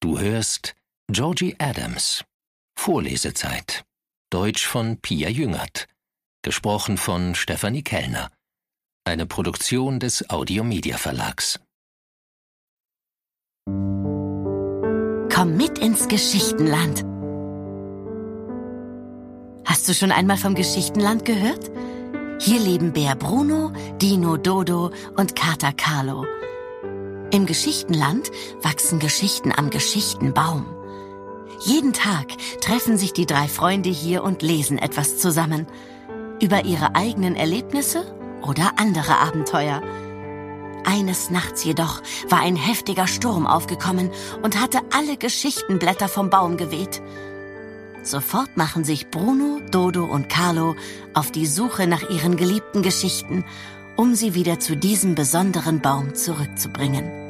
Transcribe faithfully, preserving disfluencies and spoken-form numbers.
Du hörst Georgie Adams. Vorlesezeit. Deutsch von Pia Jüngert. Gesprochen von Stefanie Kellner. Eine Produktion des Audio-Media Verlags. Komm mit ins Geschichtenland. Hast du schon einmal vom Geschichtenland gehört? Hier leben Bär Bruno, Dino Dodo und Kater Carlo. Im Geschichtenland wachsen Geschichten am Geschichtenbaum. Jeden Tag treffen sich die drei Freunde hier und lesen etwas zusammen. Über ihre eigenen Erlebnisse oder andere Abenteuer. Eines Nachts jedoch war ein heftiger Sturm aufgekommen und hatte alle Geschichtenblätter vom Baum geweht. Sofort machen sich Bruno, Dodo und Carlo auf die Suche nach ihren geliebten Geschichten, um sie wieder zu diesem besonderen Baum zurückzubringen.